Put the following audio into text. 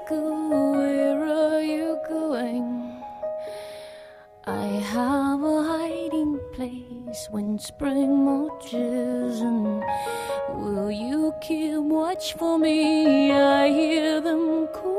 where are you going? I have a hiding place when spring marches in. Will you keep watch for me? I hear them call.